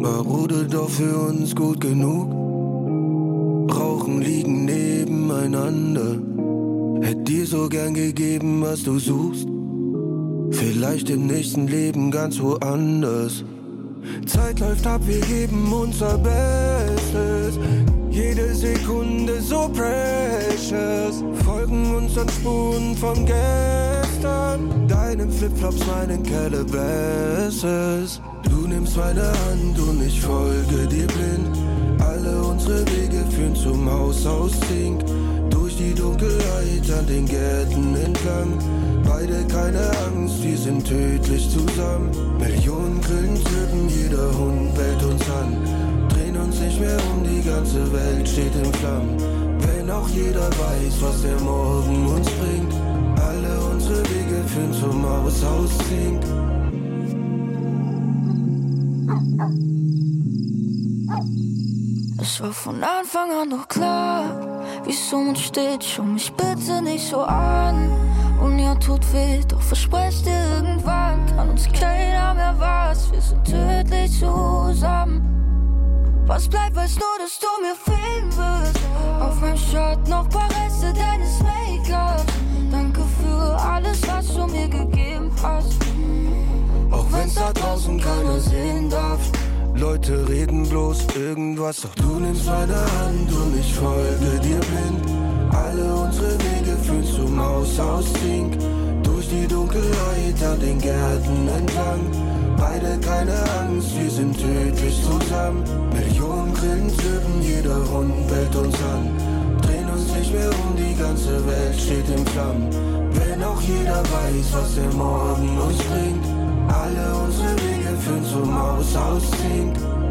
War Rode doch für uns gut genug? Rauchen, liegen nebeneinander. Hätt dir so gern gegeben, was du suchst. Vielleicht im nächsten Leben ganz woanders. Zeit läuft ab, wir geben unser Bestes. Jede Sekunde so precious. Folgen unseren Spuren von gestern. Deinen Flipflops, meinen Calabasas. Du nimmst meine Hand und ich folge dir blind. Alle unsere Wege führen zum Haus aus Zink. Durch die Dunkelheit an den Gärten entlang. Beide keine Angst, wir sind tödlich zusammen. Millionen Grillen zirpen, jeder Hund bellt uns an. Drehen uns nicht mehr um, die ganze Welt steht in Flammen. Wenn auch jeder weiß, was der Morgen uns bringt. Alle unsere Wege führen zum Haus aus Zink. Es war von Anfang an doch klar, wie so ein Stich, schau mich bitte nicht so an. Und ja, tut weh, doch versprech dir, irgendwann kann uns keiner mehr was, wir sind tödlich zusammen. Was bleibt, weiß nur, dass du mir fehlen wirst. Auf meinem Shirt noch paar Reste deines Make-up. Danke für alles, was du mir gegeben hast. Auch wenn's da draußen keiner sehen darf. Leute reden bloß irgendwas, doch du nimmst meine Hand und ich folge dir blind. Alle unsere Wege führen zum Haus aus Zink. Durch die Dunkelheit an den Gärten entlang. Beide keine Angst, wir sind tödlich zusammen. Millionen Grillen zirpen, jeder Hund bellt uns an. Drehen uns nicht mehr um, die ganze Welt steht in Flammen. Wenn auch jeder weiß, was der Morgen uns bringt. Alle unsere Wege führen zum Haus aus Zink.